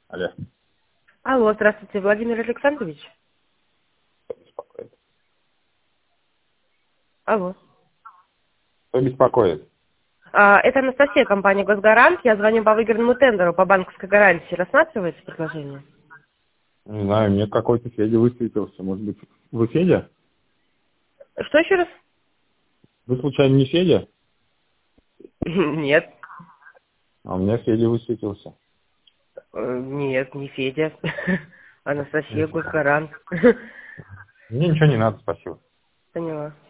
Алло. Алло, здравствуйте, Владимир Александрович. Кто беспокоит? Алло. Кто беспокоит? Это Анастасия, компания «Госгарант». Я звоню по выигранному тендеру по банковской гарантии. Рассматривается предложение? Не знаю, мне какой-то Федя высветился. Может быть, вы Федя? Что еще раз? Вы случайно не Федя? Нет. А у меня Федя высветился. Нет, не Федя. Анастасия, «Госгарант». Мне ничего не надо, спасибо. Поняла.